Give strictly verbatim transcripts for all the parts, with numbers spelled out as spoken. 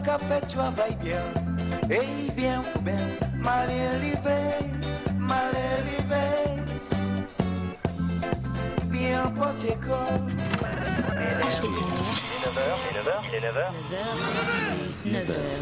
qu'a fait travail bien. Et bien ou bien, mal élevé, mal élevé. Bien porté corps. H T T P. Il est neuf heures, il est neuf heures. neuf heures.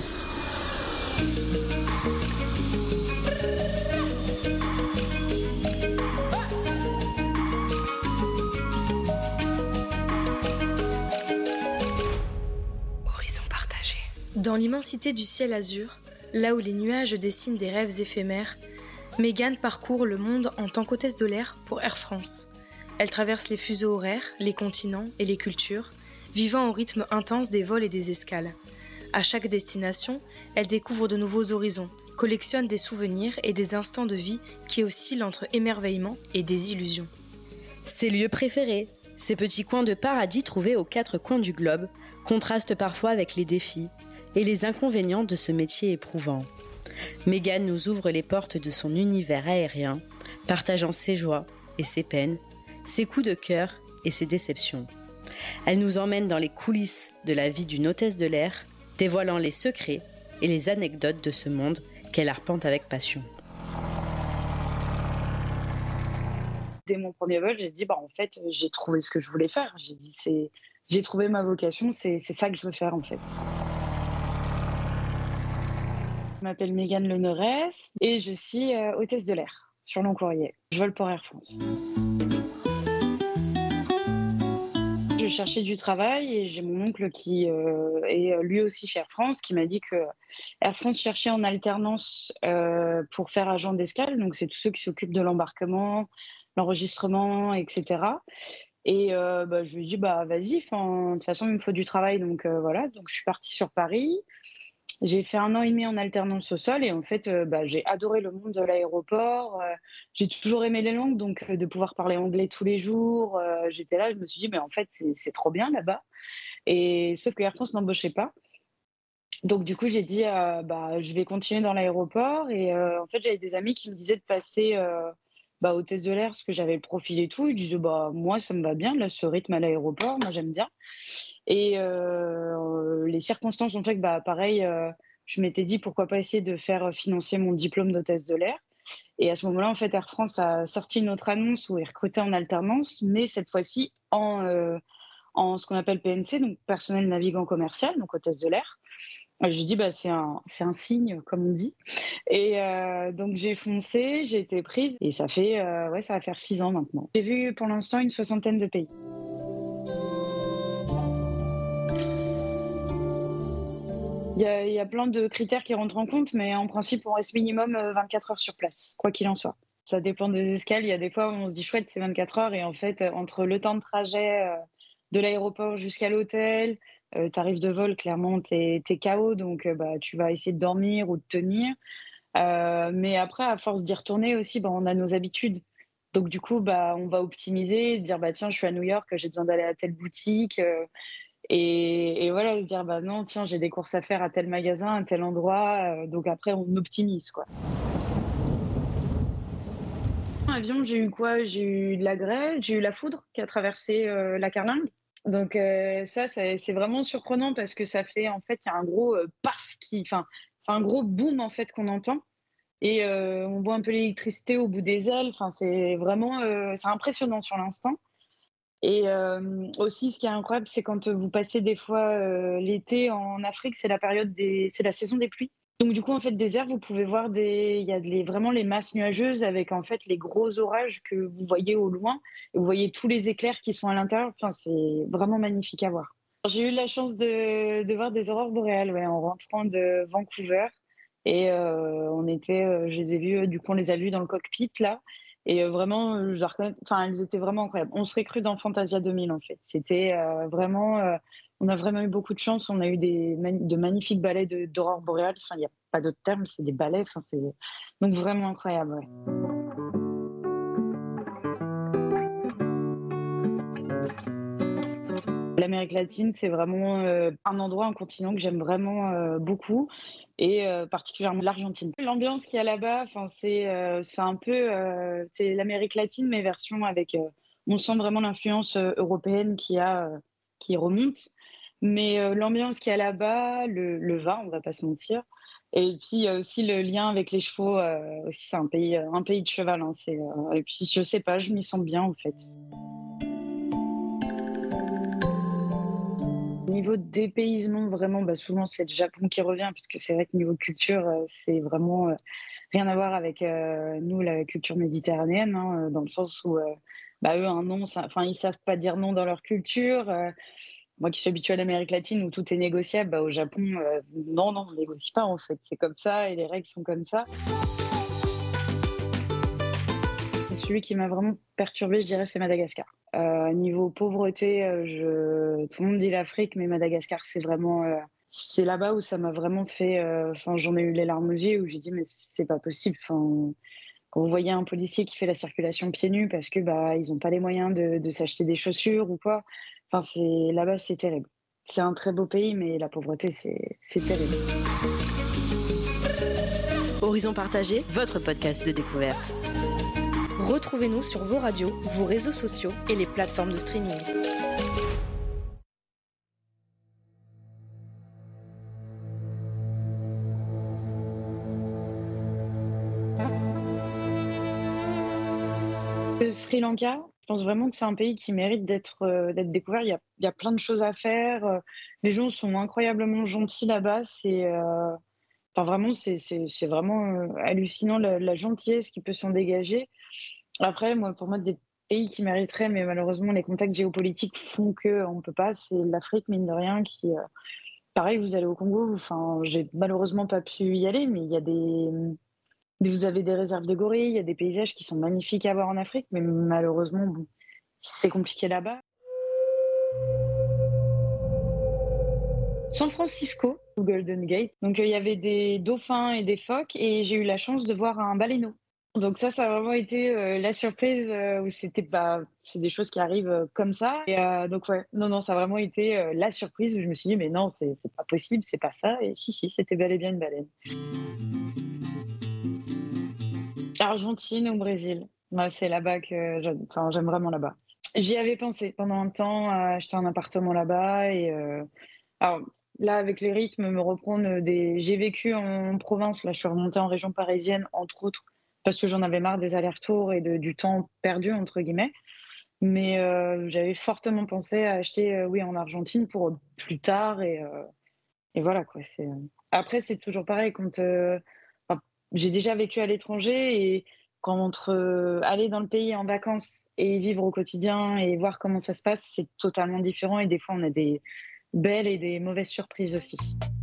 Horizon partagé. Dans l'immensité du ciel azur, là où les nuages dessinent des rêves éphémères, Mégane parcourt le monde en tant qu'hôtesse de l'air pour Air France. Elle traverse les fuseaux horaires, les continents et les cultures, vivant au rythme intense des vols et des escales. À chaque destination, elle découvre de nouveaux horizons, collectionne des souvenirs et des instants de vie qui oscillent entre émerveillement et désillusion. Ses lieux préférés, ces petits coins de paradis trouvés aux quatre coins du globe, contrastent parfois avec les défis et les inconvénients de ce métier éprouvant. Mégane nous ouvre les portes de son univers aérien, partageant ses joies et ses peines, ses coups de cœur et ses déceptions. Elle nous emmène dans les coulisses de la vie d'une hôtesse de l'air, dévoilant les secrets et les anecdotes de ce monde qu'elle arpente avec passion. Dès mon premier vol, j'ai dit bah en fait j'ai trouvé ce que je voulais faire. J'ai dit c'est j'ai trouvé ma vocation, c'est c'est ça que je veux faire en fait. Je m'appelle Mégane Leneresse et je suis euh, hôtesse de l'air sur long courrier. Je vole pour Air France. Je cherchais du travail et j'ai mon oncle qui euh, est lui aussi chez Air France qui m'a dit que Air France cherchait en alternance euh, pour faire agent d'escale. Donc c'est tous ceux qui s'occupent de l'embarquement, l'enregistrement, et cetera. Et euh, bah, je lui ai dit bah vas-y, de toute façon il me faut du travail, donc euh, voilà. Donc je suis partie sur Paris. J'ai fait un an et demi en alternance au sol et en fait, euh, bah, j'ai adoré le monde de l'aéroport. Euh, j'ai toujours aimé les langues, donc euh, de pouvoir parler anglais tous les jours, euh, j'étais là, je me suis dit, mais en fait, c'est, c'est trop bien là-bas. Et sauf que Air France n'embauchait pas. Donc du coup, j'ai dit, euh, bah, je vais continuer dans l'aéroport. Et euh, en fait, j'avais des amis qui me disaient de passer euh, bah, hôtesse de l'air parce que j'avais le profil et tout. Ils disaient, bah, moi, ça me va bien, là, ce rythme à l'aéroport, moi, j'aime bien. Et euh, les circonstances ont fait que, bah, pareil, euh, je m'étais dit pourquoi pas essayer de faire financer mon diplôme d'hôtesse de l'air. Et à ce moment-là, en fait, Air France a sorti une autre annonce où ils recrutaient en alternance, mais cette fois-ci en, euh, en ce qu'on appelle P N C, donc personnel navigant commercial, donc hôtesse de l'air. J'ai dit, bah, c'est un, c'est un signe, comme on dit. Et euh, donc, j'ai foncé, j'ai été prise, et ça fait, euh, ouais, ça va faire six ans maintenant. J'ai vu pour l'instant une soixantaine de pays. Il y, a, il y a plein de critères qui rentrent en compte, mais en principe, on reste minimum vingt-quatre heures sur place, quoi qu'il en soit. Ça dépend des escales. Il y a des fois où on se dit chouette, c'est vingt-quatre heures, et en fait, entre le temps de trajet de l'aéroport jusqu'à l'hôtel, euh, tarif de vol, clairement, t'es, t'es K O, donc euh, bah, tu vas essayer de dormir ou de tenir. Euh, mais après, à force d'y retourner aussi, bah, on a nos habitudes. Donc du coup, bah, on va optimiser, dire bah tiens, je suis à New York, j'ai besoin d'aller à telle boutique. Euh, Et, et voilà, se dire, bah non, tiens, j'ai des courses à faire à tel magasin, à tel endroit. Euh, donc après, on optimise, quoi. En avion, j'ai eu quoi? J'ai eu de la grêle, j'ai eu la foudre qui a traversé euh, la carlingue. Donc euh, ça, ça, c'est vraiment surprenant parce que ça fait, en fait, il y a un gros euh, paf, qui, enfin, c'est un gros boom, en fait, qu'on entend. Et euh, on voit un peu l'électricité au bout des ailes. Enfin, c'est vraiment, euh, c'est impressionnant sur l'instant. Et euh, aussi, ce qui est incroyable, c'est quand vous passez des fois euh, l'été en Afrique, c'est la période des, c'est la saison des pluies. Donc du coup, en fait, désert, vous pouvez voir des, il y a les, vraiment les masses nuageuses avec en fait les gros orages que vous voyez au loin. Et vous voyez tous les éclairs qui sont à l'intérieur. Enfin, c'est vraiment magnifique à voir. J'ai eu la chance de, de voir des aurores boréales, ouais, en rentrant de Vancouver. Et euh, on était, euh, je les ai vus, du coup, on les a vus dans le cockpit là. Et euh, vraiment, euh, je la reconnais- enfin, elles étaient vraiment incroyables. On serait cru dans Fantasia deux mille en fait. C'était euh, vraiment, euh, on a vraiment eu beaucoup de chance. On a eu des mani- de magnifiques ballets de, d'aurore boréale. Enfin, il n'y a pas d'autre terme, c'est des ballets. Enfin, c'est donc vraiment incroyable. Ouais. L'Amérique latine, c'est vraiment euh, un endroit, un continent que j'aime vraiment euh, beaucoup, et euh, particulièrement l'Argentine. L'ambiance qu'il y a là-bas, enfin, c'est euh, c'est un peu euh, c'est l'Amérique latine, mais version avec. Euh, on sent vraiment l'influence euh, européenne qui a euh, qui remonte. Mais euh, l'ambiance qu'il y a là-bas, le, le vin, on va pas se mentir. Et puis il y a aussi le lien avec les chevaux. Euh, aussi, c'est un pays, euh, un pays de cheval. Hein, c'est, euh, et puis je sais pas, je m'y sens bien en fait. Niveau dépaysement, vraiment, bah, souvent c'est le Japon qui revient, parce que c'est vrai que niveau culture, euh, c'est vraiment euh, rien à voir avec euh, nous, la culture méditerranéenne, hein, euh, dans le sens où euh, bah, eux, un non, ça- enfin, ils savent pas dire non dans leur culture. Euh, moi qui suis habituée à l'Amérique latine où tout est négociable, bah, au Japon, euh, non, non, on négocie pas en fait. C'est comme ça et les règles sont comme ça. Celui qui m'a vraiment perturbée, je dirais, c'est Madagascar. Euh, niveau pauvreté, euh, je... tout le monde dit l'Afrique, mais Madagascar, c'est vraiment, euh, c'est là-bas où ça m'a vraiment fait. euh, Enfin, j'en ai eu les larmes aux yeux, où j'ai dit mais c'est pas possible. Enfin, quand vous voyez un policier qui fait la circulation pieds nus parce que bah ils ont pas les moyens de, de s'acheter des chaussures ou quoi. Enfin, c'est là-bas, c'est terrible. C'est un très beau pays, mais la pauvreté, c'est c'est terrible. Horizon partagé, votre podcast de découverte. Retrouvez-nous sur vos radios, vos réseaux sociaux et les plateformes de streaming. Le Sri Lanka, je pense vraiment que c'est un pays qui mérite d'être euh, d'être découvert. Il y a, il y a plein de choses à faire. euh, Les gens sont incroyablement gentils là-bas. C'est euh, enfin, vraiment, c'est c'est- c'est vraiment euh, hallucinant la, la gentillesse qui peut s'en dégager. Après, moi, pour moi, des pays qui mériteraient, mais malheureusement, les contacts géopolitiques font qu'on ne peut pas. C'est l'Afrique, mine de rien, qui. euh, Pareil, vous allez au Congo, enfin, j'ai malheureusement pas pu y aller, mais il y a des. Vous avez des réserves de gorilles, il y a des paysages qui sont magnifiques à voir en Afrique, mais malheureusement, bon, c'est compliqué là-bas. San Francisco, au Golden Gate. Donc, euh, il y avait des dauphins et des phoques, et j'ai eu la chance de voir un baleineau. Donc ça, ça a vraiment été euh, la surprise euh, où c'était bah, c'est des choses qui arrivent euh, comme ça. Et euh, donc ouais, non, non, ça a vraiment été euh, la surprise où je me suis dit, mais non, c'est c'est pas possible, c'est pas ça. Et si, si, c'était bel et bien une baleine. Argentine ou Brésil. Moi, c'est là-bas que j'aime, enfin, j'aime vraiment là-bas. J'y avais pensé pendant un temps à acheter un appartement là-bas. Et euh, alors là, avec les rythmes, me reprendre des. J'ai vécu en province. Là, je suis remontée en région parisienne, entre autres, parce que j'en avais marre des allers-retours et de, du temps perdu entre guillemets. Mais euh, j'avais fortement pensé à acheter, euh, oui, en Argentine pour plus tard. Et, euh, et voilà quoi. C'est. Après, c'est toujours pareil quand. euh, enfin, j'ai déjà vécu à l'étranger et quand entre euh, aller dans le pays en vacances et vivre au quotidien et voir comment ça se passe, c'est totalement différent. Et des fois, on a des belles et des mauvaises surprises aussi.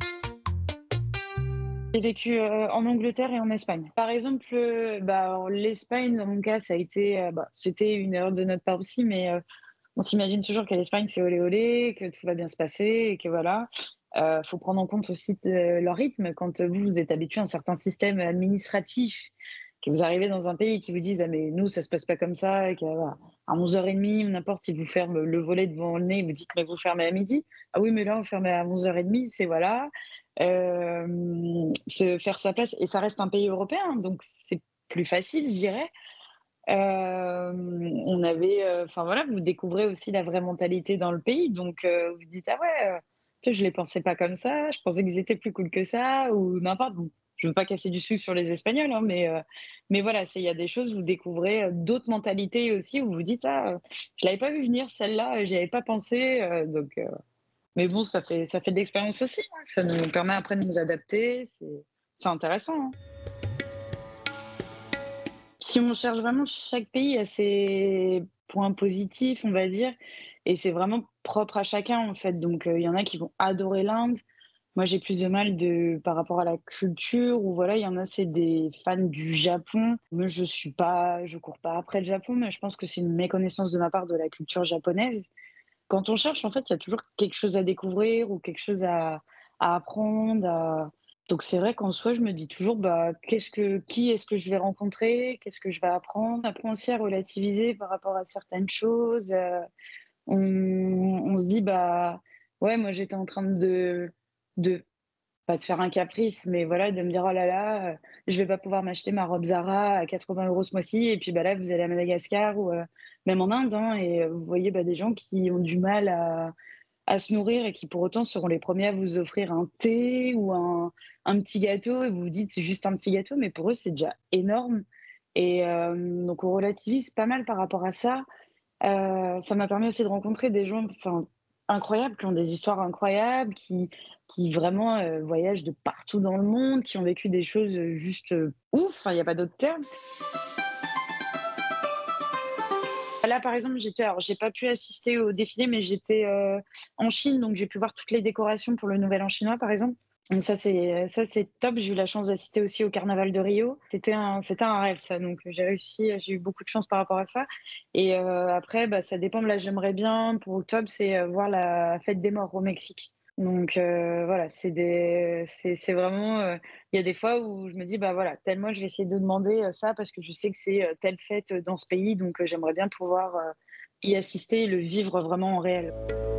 J'ai vécu euh, en Angleterre et en Espagne. Par exemple, euh, bah, l'Espagne, dans mon cas, ça a été, euh, bah, c'était une erreur de notre part aussi, mais euh, on s'imagine toujours qu'à l'Espagne, c'est olé olé, que tout va bien se passer et que voilà. Euh, faut prendre en compte aussi de- leur rythme. Quand vous, vous êtes habitué à un certain système administratif, que vous arrivez dans un pays et qui vous disent ah mais nous ça se passe pas comme ça, et qu'à à onze heures trente ou n'importe, ils vous ferment le volet devant le nez, vous dites mais vous fermez à midi. Ah oui mais là on ferme à onze heures trente, c'est voilà. Euh, se faire sa place et ça reste un pays européen donc c'est plus facile je dirais. Euh, on avait, euh, enfin voilà, vous découvrez aussi la vraie mentalité dans le pays, donc euh, vous dites ah ouais, euh, tu sais, je les pensais pas comme ça, je pensais qu'ils étaient plus cool que ça ou n'importe. Bon, je veux pas casser du sucre sur les Espagnols, hein, mais euh, mais voilà, c'est il y a des choses vous découvrez euh, d'autres mentalités aussi où vous dites ah, euh, je l'avais pas vu venir celle-là, euh, j'y avais pas pensé, euh, donc euh, mais bon ça fait ça fait de l'expérience aussi, hein, ça nous permet après de nous adapter, c'est c'est intéressant. Hein. Si on cherche vraiment, chaque pays a ses points positifs, on va dire, et c'est vraiment propre à chacun en fait. Donc euh, il y en a qui vont adorer l'Inde. Moi, j'ai plus de mal de par rapport à la culture ou voilà, il y en a c'est des fans du Japon. Moi, je suis pas, je cours pas après le Japon, mais je pense que c'est une méconnaissance de ma part de la culture japonaise. Quand on cherche, en fait, il y a toujours quelque chose à découvrir ou quelque chose à, à apprendre. à- Donc c'est vrai qu'en soi, je me dis toujours, bah, qu'est-ce que, qui est-ce que je vais rencontrer, qu'est-ce que je vais apprendre. On apprend aussi à relativiser par rapport à certaines choses. Euh, on, on se dit, bah, ouais, moi j'étais en train de, de pas de faire un caprice, mais voilà, de me dire, oh là là, euh, je vais pas pouvoir m'acheter ma robe Zara à quatre-vingts euros ce mois-ci, et puis bah là, vous allez à Madagascar ou euh, même en Inde, hein, et euh, vous voyez bah, des gens qui ont du mal à, à se nourrir et qui pour autant seront les premiers à vous offrir un thé ou un, un petit gâteau et vous vous dites c'est juste un petit gâteau, mais pour eux c'est déjà énorme. Et euh, donc on relativise pas mal par rapport à ça. Euh, ça m'a permis aussi de rencontrer des gens enfin, incroyables, qui ont des histoires incroyables, qui, qui vraiment euh, voyagent de partout dans le monde, qui ont vécu des choses juste euh, ouf, il n'y a pas d'autre terme. Là, par exemple, j'étais, alors j'ai pas pu assister au défilé, mais j'étais euh, en Chine, donc j'ai pu voir toutes les décorations pour le Nouvel An chinois, par exemple. Donc ça, c'est ça, c'est top. J'ai eu la chance d'assister aussi au Carnaval de Rio. C'était un, c'était un rêve, ça. Donc j'ai réussi, j'ai eu beaucoup de chance par rapport à ça. Et euh, après, bah, ça dépend. Là, j'aimerais bien, pour octobre, c'est euh, voir la fête des morts au Mexique. Donc euh, voilà, c'est des, c'est, c'est vraiment. Il euh, y a des fois où je me dis, bah voilà, tel mois, je vais essayer de demander euh, ça parce que je sais que c'est euh, telle fête dans ce pays. Donc euh, j'aimerais bien pouvoir euh, y assister et le vivre vraiment en réel.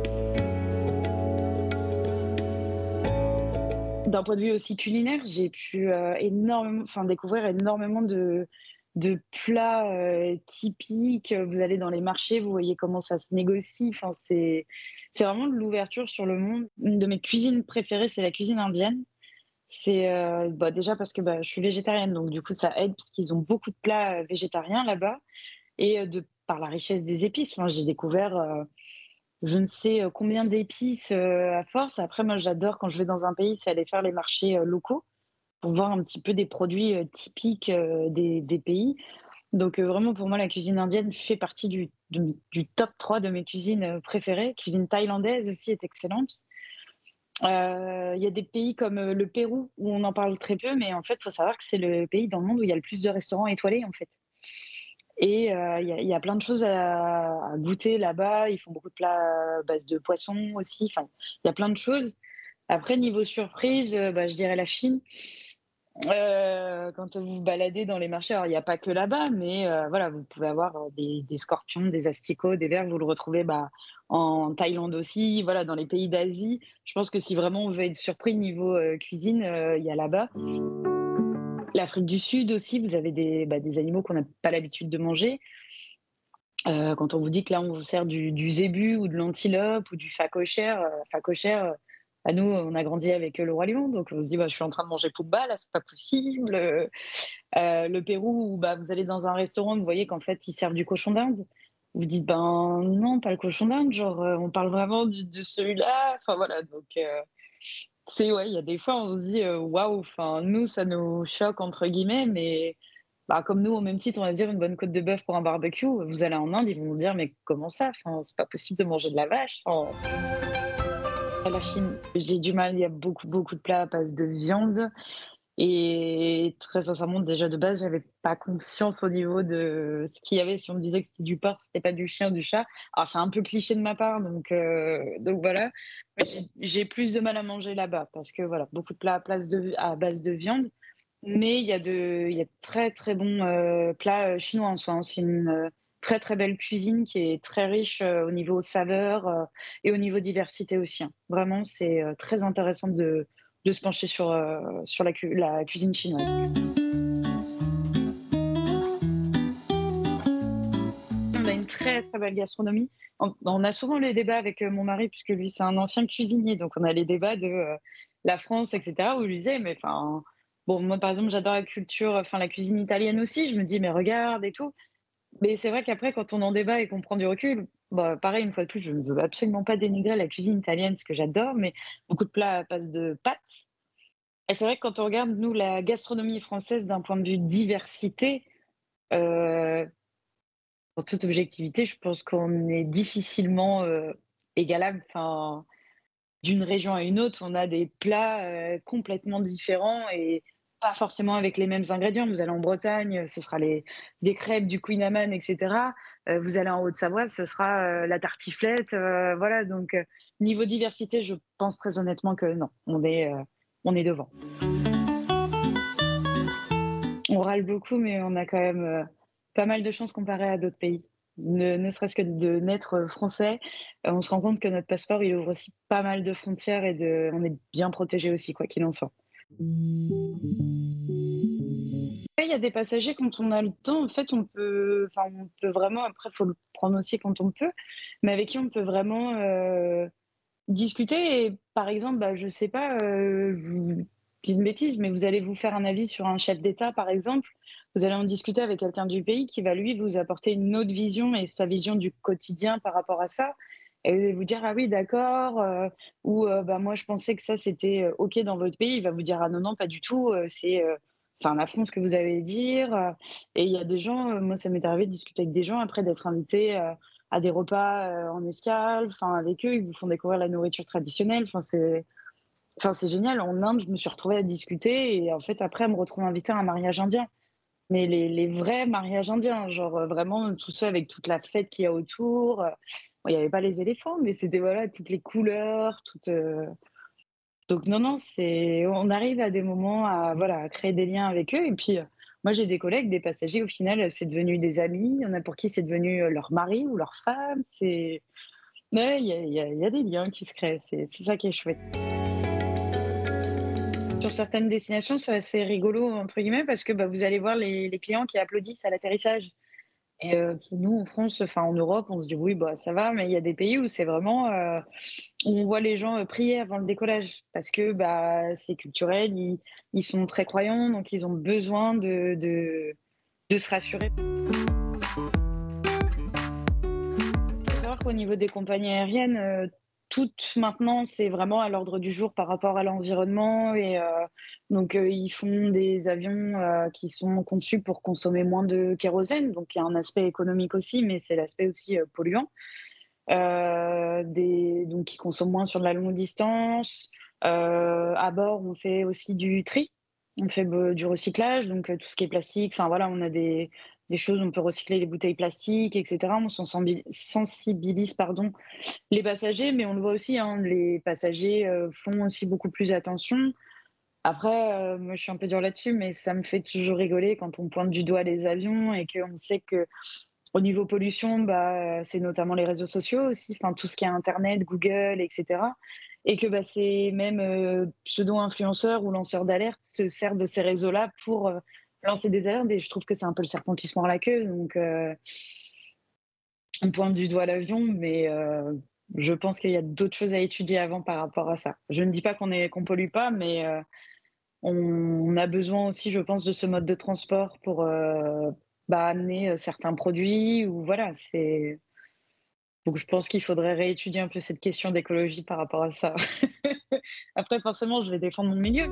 D'un point de vue aussi culinaire, j'ai pu euh, énormément, enfin, découvrir énormément de, de plats euh, typiques. Vous allez dans les marchés, vous voyez comment ça se négocie. Enfin, c'est, c'est vraiment de l'ouverture sur le monde. Une de mes cuisines préférées, c'est la cuisine indienne. C'est euh, bah, déjà parce que bah, je suis végétarienne, donc du coup ça aide parce qu'ils ont beaucoup de plats euh, végétariens là-bas et euh, de par la richesse des épices. Enfin, j'ai découvert euh, je ne sais combien d'épices euh, à force. Après, moi, j'adore quand je vais dans un pays, c'est aller faire les marchés euh, locaux pour voir un petit peu des produits euh, typiques euh, des, des pays. Donc, euh, vraiment, pour moi, la cuisine indienne fait partie du, de- du top trois de mes cuisines euh, préférées. Cuisine thaïlandaise aussi est excellente. Euh, Il y a des pays comme euh, le Pérou où on en parle très peu, mais en fait, il faut savoir que c'est le pays dans le monde où il y a le plus de restaurants étoilés, en fait. Et il euh, y, a, y a plein de choses à, à goûter là-bas. Ils font beaucoup de plats à base de poisson aussi. Enfin, il y a plein de choses. Après, niveau surprise, euh, bah, je dirais la Chine. Euh, quand vous vous baladez dans les marchés, alors il n'y a pas que là-bas, mais euh, voilà, vous pouvez avoir euh, des, des scorpions, des asticots, des vers. Vous le retrouvez bah, en Thaïlande aussi, voilà, dans les pays d'Asie. Je pense que si vraiment on veut être surpris niveau euh, cuisine, euh, il y a là-bas. L'Afrique du Sud aussi, vous avez des, bah, des animaux qu'on n'a pas l'habitude de manger. Euh, quand on vous dit que là, on vous sert du, du zébu ou de l'antilope ou du phacochère, euh, phacochère, euh, à nous, on a grandi avec euh, le Roi Lion, donc on se dit, bah, je suis en train de manger Pumba, là, c'est pas possible. Euh, euh, le Pérou, où bah, vous allez dans un restaurant, vous voyez qu'en fait, ils servent du cochon d'Inde. Vous dites, ben non, pas le cochon d'Inde, genre, euh, on parle vraiment du- de celui-là. Enfin voilà, donc euh, c'est, ouais, il y a des fois, on se dit, euh, waouh, enfin, nous, ça nous choque, entre guillemets, mais bah, comme nous, au même titre, on va dire une bonne côte de bœuf pour un barbecue. Vous allez en Inde, ils vont vous dire, mais comment ça? Enfin, c'est pas possible de manger de la vache. Enfin, à la Chine, j'ai du mal. Il y a beaucoup, beaucoup de plats à base de viande. Et très sincèrement, déjà de base, j'avais pas confiance au niveau de ce qu'il y avait. Si on me disait que c'était du porc, c'était pas du chien, du chat. Alors, c'est un peu cliché de ma part, donc, euh, donc voilà. Mais J'ai j'ai plus de mal à manger là-bas parce que voilà, beaucoup de plats à, place de, à base de viande. Mais il y a de, il y a de très très bons euh, plats euh, chinois en soi, hein. C'est une euh, très très belle cuisine qui est très riche euh, au niveau saveur euh, et au niveau diversité aussi, hein. Vraiment, c'est euh, très intéressant de, de se pencher sur, euh, sur la, cu- la cuisine chinoise. On a une très très belle gastronomie. On, on a souvent les débats avec euh, mon mari, puisque lui c'est un ancien cuisinier, donc on a les débats de euh, la France, et cetera, où il lui disait, mais enfin, bon, moi par exemple j'adore la culture, enfin la cuisine italienne aussi, je me dis, mais regarde et tout. Mais c'est vrai qu'après, quand on en débat et qu'on prend du recul, bah, pareil, une fois de plus, je ne veux absolument pas dénigrer la cuisine italienne, ce que j'adore, mais beaucoup de plats à base de pâtes. Et c'est vrai que quand on regarde, nous, la gastronomie française d'un point de vue diversité, euh, en toute objectivité, je pense qu'on est difficilement euh, égalable. Enfin, d'une région à une autre, on a des plats euh, complètement différents et pas forcément avec les mêmes ingrédients. Vous allez en Bretagne, ce sera les, des crêpes, du Queen Amman, et cetera. Euh, vous allez en Haute-Savoie, ce sera euh, la tartiflette. Euh, voilà, donc euh, niveau diversité, je pense très honnêtement que non, on est, euh, on est devant. On râle beaucoup, mais on a quand même euh, pas mal de chance comparé à d'autres pays. Ne, ne serait-ce que de naître français, euh, on se rend compte que notre passeport, il ouvre aussi pas mal de frontières et de, on est bien protégé aussi, quoi qu'il en soit. Il y a des passagers, quand on a le temps, en fait, on peut, enfin, on peut vraiment, après, il faut le prendre aussi quand on peut, mais avec qui on peut vraiment euh, discuter et par exemple, bah, je sais pas, heu, je vous dis une bêtise, mais vous allez vous faire un avis sur un chef d'État, par exemple, vous allez en discuter avec quelqu'un du pays qui va, lui, vous apporter une autre vision et sa vision du quotidien par rapport à ça et vous allez vous dire: «Ah oui, d'accord», heu, ou heu: «Bah, moi, je pensais que ça, c'était, heu, OK dans votre pays». Il va vous dire: «Ah non, non, pas du tout, heu, c'est, heu, c'est un affront ce que vous allez dire», heu et il y a des gens, heu, moi, ça m'est arrivé de discuter avec des gens après d'être invité, heu, à des repas, heu, en escale, enfin avec eux, ils vous font découvrir la nourriture traditionnelle, enfin c'est enfin c'est génial. En Inde, je me suis retrouvée à discuter et en fait après, elle me retrouve invitée à un mariage indien. Mais les les vrais mariages indiens, genre, heu, vraiment tous ceux avec toute la fête qu'il y a autour, heu, bon il y avait pas les éléphants, mais c'était voilà, toutes les couleurs, toutes, heu donc non, non, c'est on arrive à des moments à voilà, à créer des liens avec eux et puis, heu, moi j'ai des collègues, des passagers, au final, heu, c'est devenu des amis. Il y en a pour qui c'est devenu, heu, leur mari ou leur femme, c'est ouais, il y a il y a il y a des liens qui se créent, c'est c'est ça qui est chouette. Sur certaines destinations, c'est assez «rigolo» entre guillemets parce que, bah, vous allez voir les les clients qui applaudissent à l'atterrissage et heu, nous en France, enfin en Europe, on se dit: «Oui, bah, ça va», mais il y a des pays où c'est vraiment, heu, où on voit les gens, heu, prier avant le décollage parce que, bah, c'est culturel, ils ils sont très croyants, donc ils ont besoin de de de se rassurer. Il faut savoir qu'au niveau des compagnies aériennes, heu, toutes maintenant, c'est vraiment à l'ordre du jour par rapport à l'environnement et heu, donc heu, ils font des avions, heu, qui sont conçus pour consommer moins de kérosène, donc il y a un aspect économique aussi, mais c'est l'aspect aussi, heu, polluant. Heu, des donc qui consomment moins sur de la longue distance. Heu, à bord, on fait aussi du tri. On fait be du recyclage, donc heu, tout ce qui est plastique, enfin voilà, on a des des choses, on peut recycler les bouteilles plastiques et cetera. On sensembi sensibilise, pardon, les passagers, mais on le voit aussi, hein, les passagers, heu, font aussi beaucoup plus attention. Après, heu, moi, je suis un peu dure là-dessus, mais ça me fait toujours rigoler quand on pointe du doigt les avions et qu'on sait que au niveau pollution, bah, heu, c'est notamment les réseaux sociaux aussi, enfin tout ce qui est internet, Google et cetera et que, bah, ces mêmes, heu, pseudo-influenceurs ou lanceurs d'alerte se servent de ces réseaux-là pour, heu, lancer des alertes et je trouve que c'est un peu le serpent qui se mord la queue donc heu, on pointe du doigt l'avion mais heu, je pense qu'il y a d'autres choses à étudier avant par rapport à ça. Je ne dis pas qu'on est qu'on pollue pas mais heu, on a besoin aussi, je pense, de ce mode de transport pour, heu, bah, amener, heu, certains produits ou voilà, c'est donc je pense qu'il faudrait réétudier un peu cette question d'écologie par rapport à ça. Après forcément, je vais défendre mon milieu.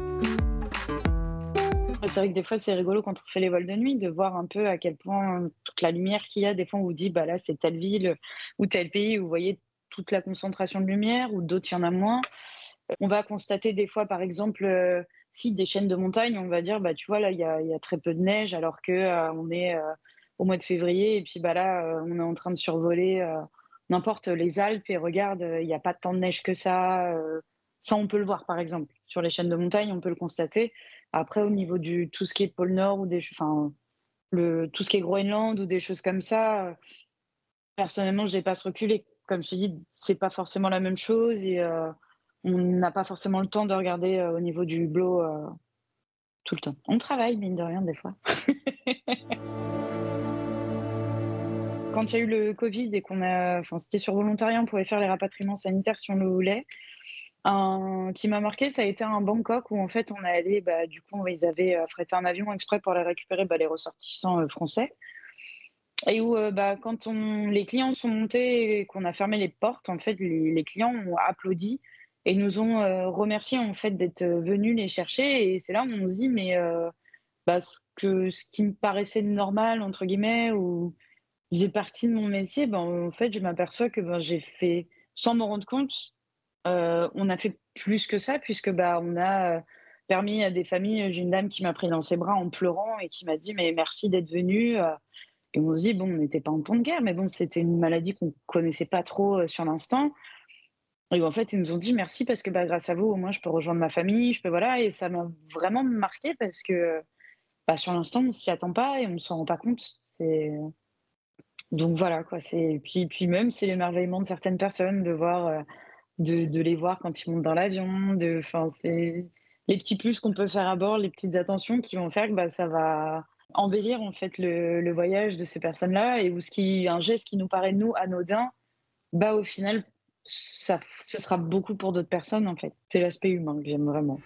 C'est vrai que des fois, c'est rigolo quand on fait les vols de nuit de voir un peu à quel point toute la lumière qu'il y a, des fois on vous dit: «Bah, là, c'est telle ville ou tel pays où vous voyez toute la concentration de lumière» ou d'autres, il y en a moins. On va constater des fois, par exemple, heu, si des chaînes de montagnes, on va dire: «Bah, tu vois, là, il y a il y a très peu de neige», alors que, heu, on est, heu, au mois de février et puis, bah, là, heu, on est en train de survoler, heu, n'importe, les Alpes et regarde, heu, il y a pas tant de neige que ça, heu. Ça, on peut le voir, par exemple. Sur les chaînes de montagnes, on peut le constater. Après, au niveau du tout ce qui est pôle Nord ou des ch enfin, le tout ce qui est Groenland ou des choses comme ça, heu, personnellement, j'ai pas ce recul et comme je t'ai dit, c'est pas forcément la même chose et heu, on n'a pas forcément le temps de regarder, heu, au niveau du hublot, heu, tout le temps. On travaille, mine de rien, des fois. Quand il y a eu le covid et qu'on a enfin, c'était sur volontariat, on pouvait faire les rapatriements sanitaires si on le voulait. Un qui m'a marqué, ça a été un Bangkok où en fait, on est allé, bah, du coup, ils avaient affrété un avion exprès pour aller récupérer, bah, les ressortissants, heu, français et où, heu, bah, quand on les clients sont montés et qu'on a fermé les portes, en fait, les les clients ont applaudi et nous ont, heu, remerciés, en fait, d'être, heu, venus les chercher et c'est là où on se dit: «Mais, heu, bah, ce que ce qui me paraissait «normal» entre guillemets ou faisait partie de mon métier, ben, en fait, je m'aperçois que, ben, j'ai fait sans m'en rendre compte, heu, on a fait plus que ça puisque, bah, on a, heu, permis à des familles, j'ai une dame qui m'a pris dans ses bras en pleurant et qui m'a dit: «Mais merci d'être venue», heu et on se dit: «Bon, on n'était pas en temps de guerre, mais bon, c'était une maladie qu'on connaissait pas trop, heu, sur l'instant» et en fait, ils nous ont dit: «Merci parce que, bah, grâce à vous, au moins, je peux rejoindre ma famille, je peux» voilà et ça m'a vraiment marquée parce que, bah, sur l'instant, on s'y attend pas et on s'en rend pas compte. C'est donc voilà, quoi, c'est puis puis même, c'est l'émerveillement de certaines personnes de voir, heu, de de les voir quand ils montent dans l'avion, de enfin, c'est les petits plus qu'on peut faire à bord, les petites attentions qui vont faire que, bah, ça va embellir, en fait, le le voyage de ces personnes-là et ou ce qui un geste qui nous paraît, nous, anodin, bah, au final, ça, ce sera beaucoup pour d'autres personnes, en fait. C'est l'aspect humain que j'aime vraiment.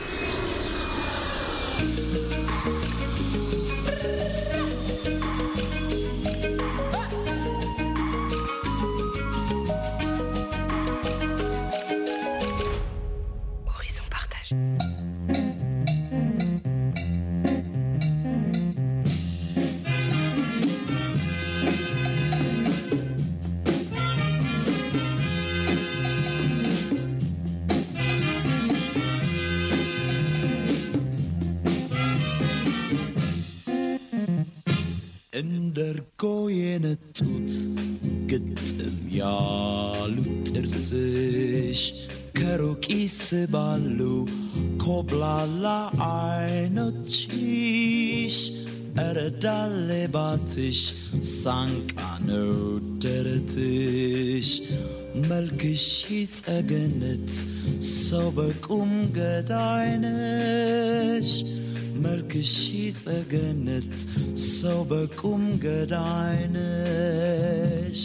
Horizon partagé. እንደርጎ የነጡት ግጥም ያሉት ጥርስሽ ከሩቅ ይስባሉ ኮብላላ አይኖችሽ ኧረ ዳሌባትሽ ሳንቃ ነው ደረትሽ መልክሽ ጸገነት ሰው በቁም ገዳይነሽ መልክሽ ጸገነት ሰው በቁም ገዳይነሽ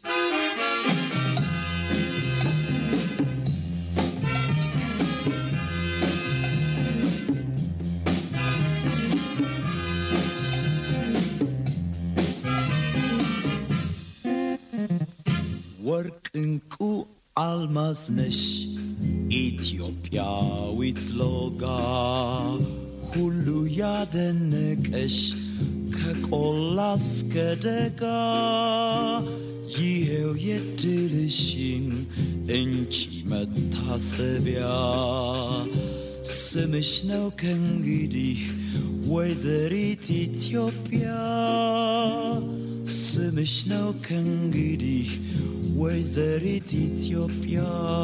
ወርቅ እንቁ አልማዝ ነሽ ኢትዮጵያዊት ሎጋ ሁሉ ያደነቀሽ ከቆላ እስከ ደጋ ይሄው የድልሽን እንጂ መታሰቢያ ስምሽ ነው ከእንግዲህ ወይዘሪት ኢትዮጵያ ስምሽ ነው ከእንግዲህ ወይዘሪት ኢትዮጵያ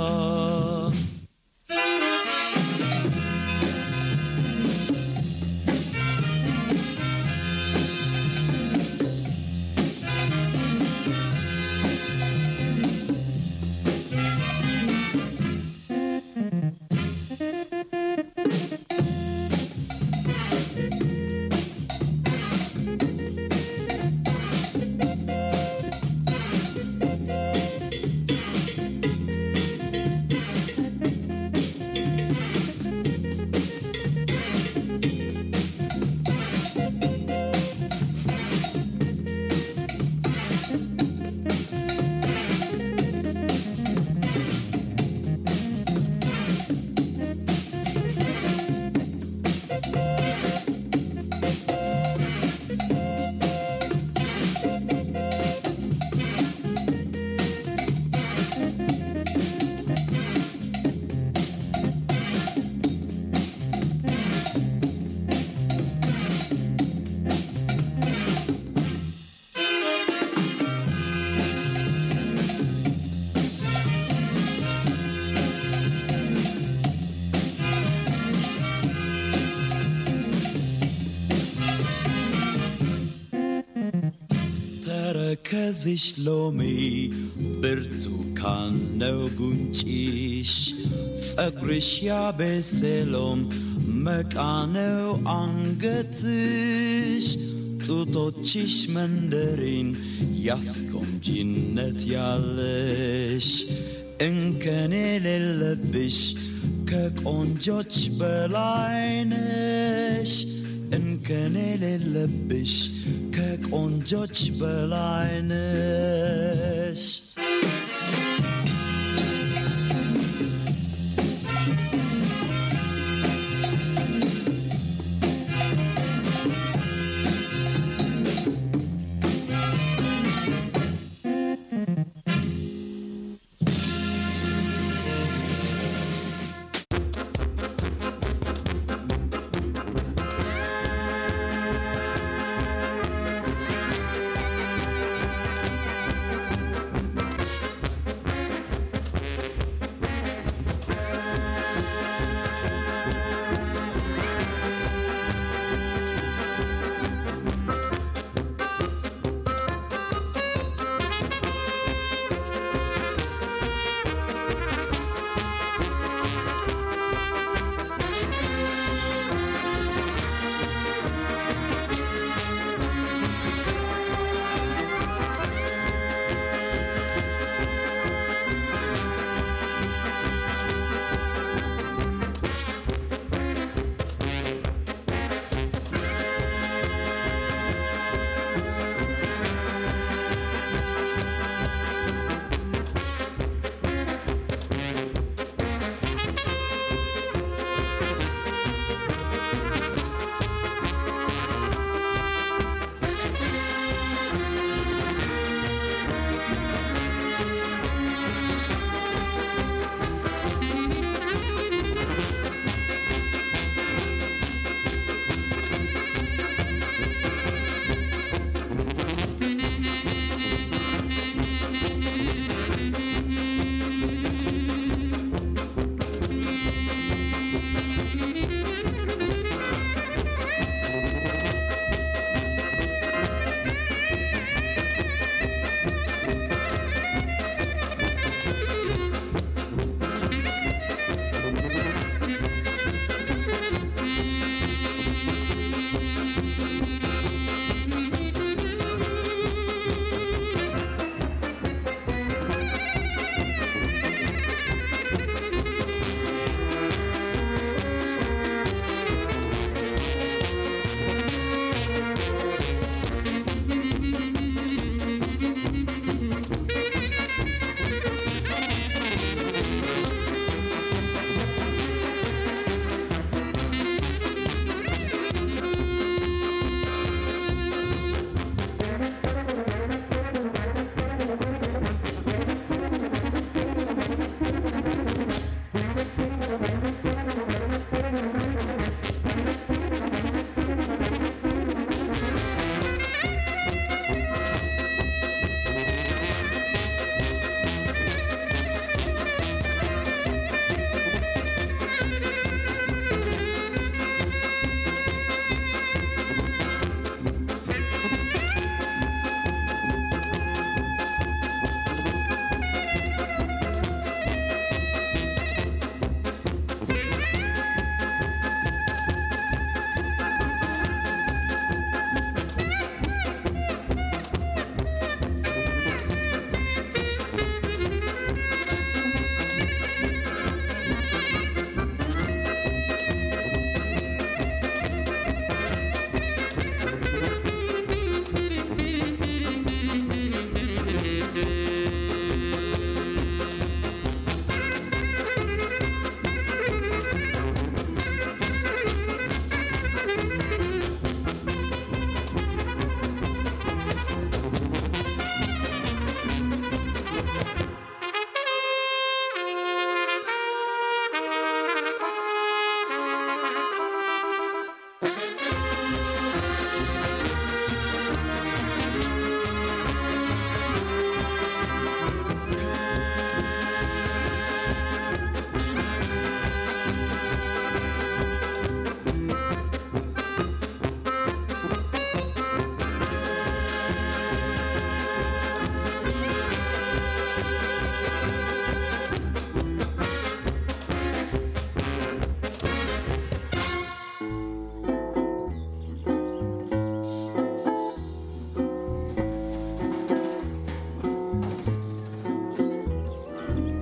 ተረከዝሽ ሎሚ ብርቱካን ነው ጉንጭሽ ጸጉርሽ ያቤሴሎም መቃ ነው አንገትሽ ጡቶችሽ መንደሪን ያስቆምጂነት ያለሽ እንከን የሌለብሽ ከቆንጆች በላይ ነሽ እንከን የሌለብሽ ከቆንጆች በላይ ነሽ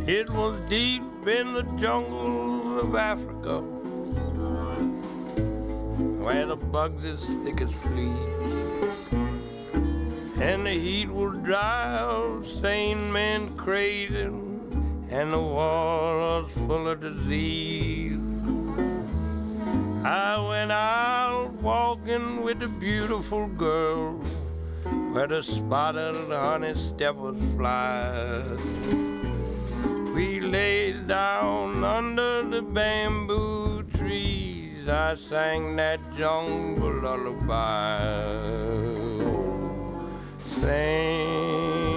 It was deep in the jungles of Africa, where the bugs as thick as fleas, and the heat will drive sane men crazy, and the water's full of disease. I went out walking with a beautiful girl where the spotted honey steppers fly. We laid down under the bamboo trees. I sang that jungle lullaby. Sing